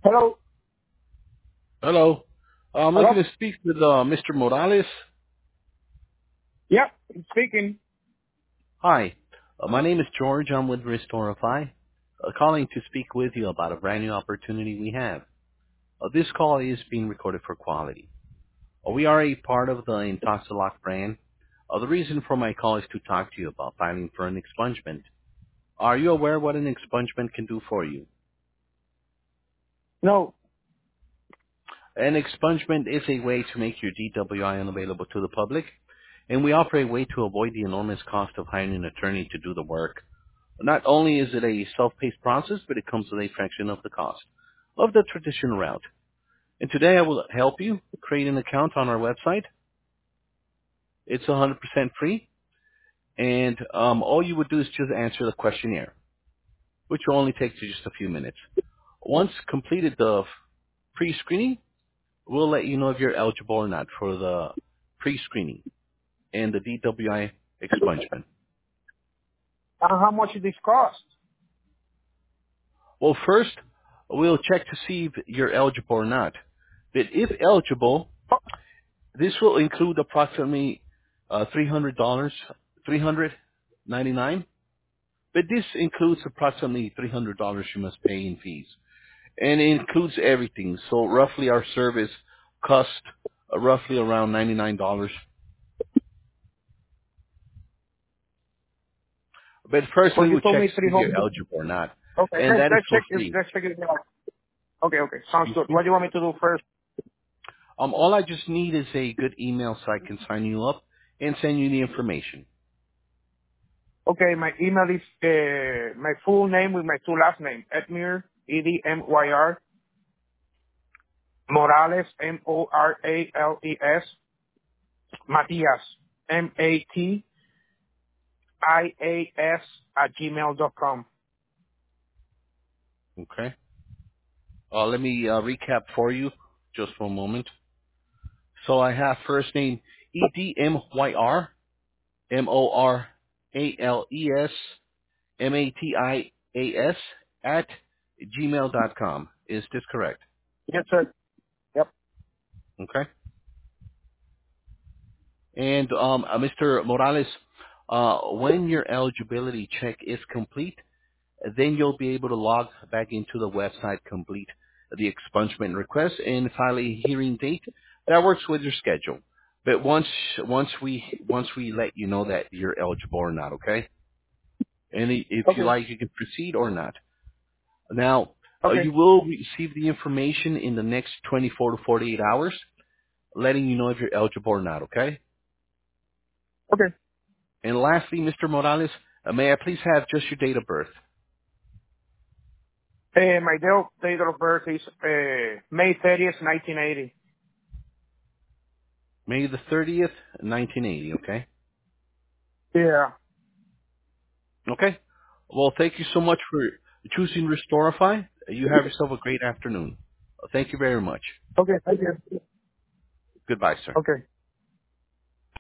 Hello. Hello. I'm Hello. looking to speak with Mr. Morales. Yeah, speaking. Hi. My name is George. I'm with Restorify, calling to speak with you about a brand new opportunity we have. This call is being recorded for quality. We are a part of the Intoxilock brand. The reason for my call is to talk to you about filing for an expungement. Are you aware what an expungement can do for you? No. An expungement is a way to make your DWI unavailable to the public, and we offer a way to avoid the enormous cost of hiring an attorney to do the work. Not only is it a self-paced process, but it comes with a fraction of the cost of the traditional route. And today I will help you create an account on our website. It's 100% free, and all you would do is just answer the questionnaire, which will only take you just a few minutes. Once completed the pre-screening, we'll let you know if you're eligible or not for the pre-screening and the DWI expungement. How much it this cost? Well, first, we'll check to see if you're eligible or not. But if eligible, this will include approximately $300, $399. But this includes approximately $300 you must pay in fees. And it includes everything. So roughly our service cost roughly around $99. But Well, firstly, you we'll told check me to see if you're 300. eligible or not. Okay, And that is let's for check. free. Let's check it out. Okay, okay, sounds Excuse good. me? What do you want me to do first? All I just need is a good email so I can sign you up and send you the information. Okay, my email is my full name with my two last names: Edmyr, Edmyr, Morales, Morales, Matias, Matias @gmail.com. Okay? Let me recap for you just for a moment. So I have first name Edmyr, Morales, Matias at gmail.com. Is this correct? Yes, sir. Yep. Okay? And Mr. Morales, when your eligibility check is complete, then you'll be able to log back into the website, complete the expungement request, and file a hearing date that works with your schedule. But once we let you know that you're eligible or not, okay? And if you Okay. like, you can proceed or not. Now, Okay. you will receive the information in the next 24 to 48 hours, letting you know if you're eligible or not, okay? Okay. And lastly, Mr. Morales, may I please have just your date of birth? My date of birth is May 30th, 1980. May the 30th, 1980, okay? Yeah. Okay. Well, thank you so much for choosing Restorify. You have yourself a great afternoon. Thank you very much. Okay. Thank you. Goodbye, sir. Okay.